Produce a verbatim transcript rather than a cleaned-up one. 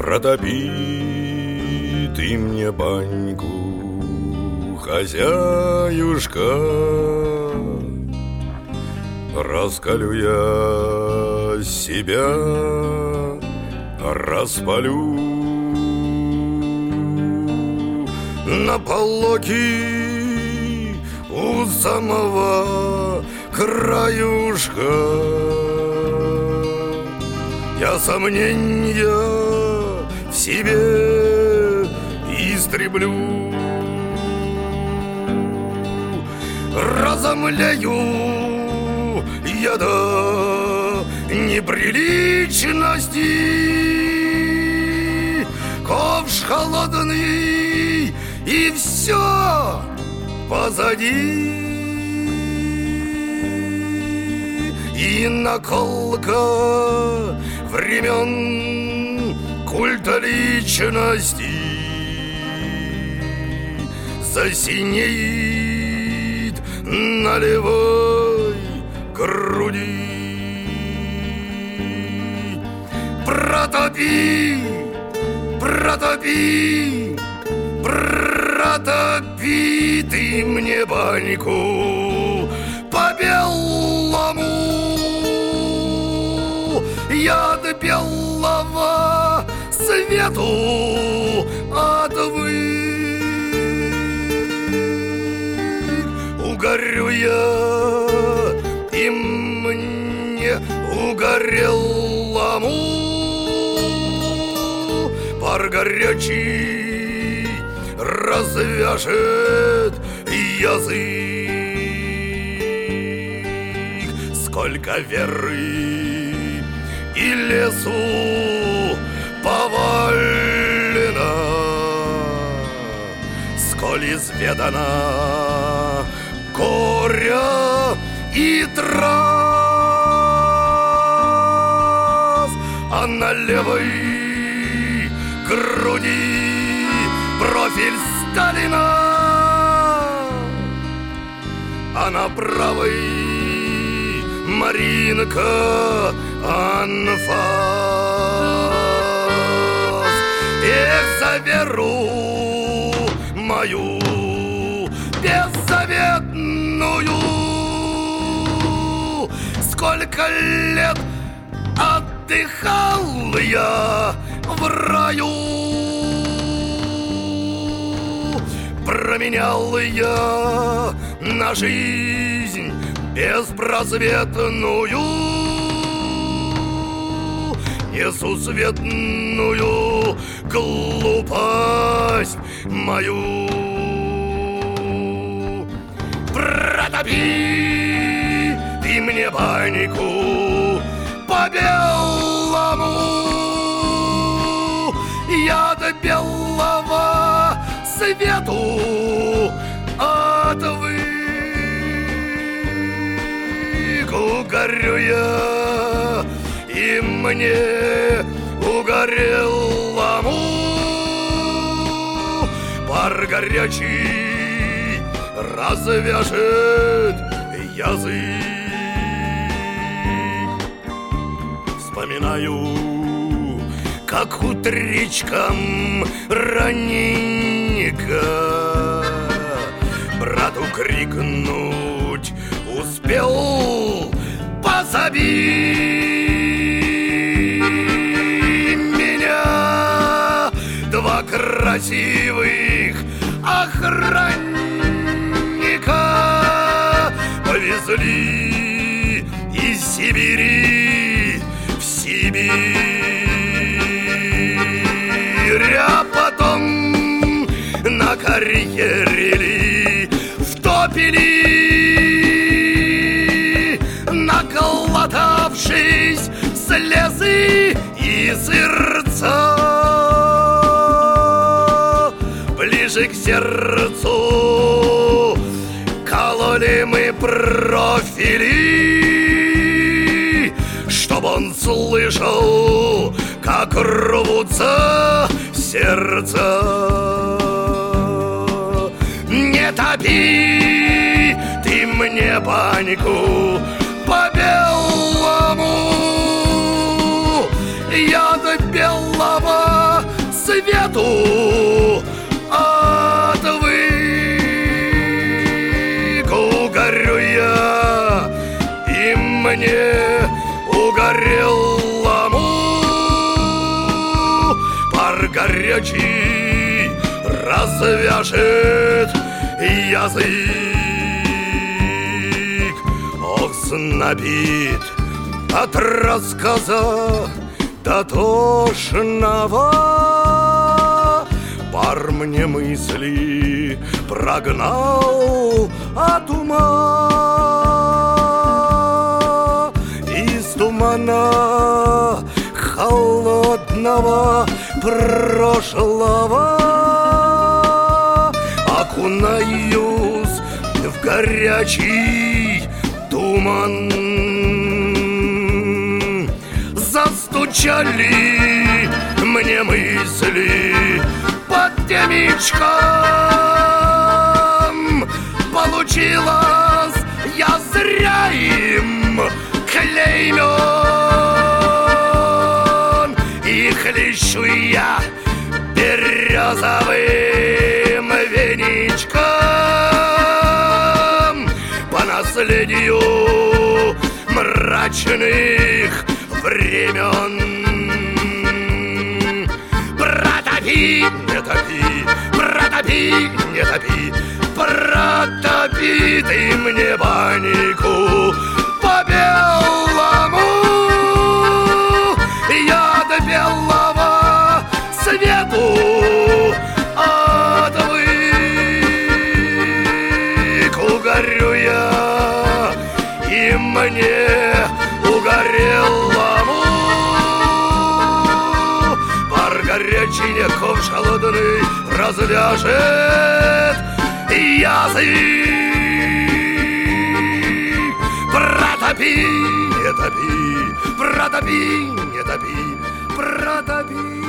Протопи ты мне баньку, хозяюшка. Раскалю я себя, распалю на полоки у самого краюшка. Я сомнения в себе истреблю, разомлею я до неприличности. Ковш холодный и все позади, и наколка времен культа личности засинеет на левой груди. Протопи, протопи, протопи ты мне баньку по-белому. Я от белого свету отвык. Угорю я и мне угорелому пар горячий развяжет язык. Сколько веры и лесу повалено, сколь изведано горя и трав, а на левой груди профиль Сталина, а на правой Маринка анфас. Эх, за веру мою беззаветную, сколько лет отдыхал я в раю. Променял я на жизнь беспросветную, несусветную глупость мою. Протопи ты мне баньку по-белому, я до белого свету отвык. Угорю я и мне угорелому пар горячий развяжет язык. Вспоминаю, как утречком раненько брату крикнуть успел: позови меня. Два красивых охранника повезли из Сибири в Сибирь, а потом на карьере втопили, наглотавшись слезы и сырца. Ближе к сердцу кололи мы профили, чтоб он слышал, как рвутся сердца. Не топи ты мне баньку по-белому, я до белого свету отвык. Угорю я, и мне угорелому пар горячий развяжет язык. Ох, знобит от рассказа дотошного, пар мне мысли прогнал от ума. Из тумана холодного прошлого окунаюсь в горячий туман. Застучали мне мысли под темечком. Получилось, я зря им клеймен. И хлещу я березовым веничком по наследию мрачных времен. Протопи, не топи, протопи, не топи, протопи ты мне баньку по белому. Я до белого свету отвык. Угорю я, и мне угорелому пар горячий неков холодный развяжет язык. Протопи, не топи, протопи, не топи, протопи.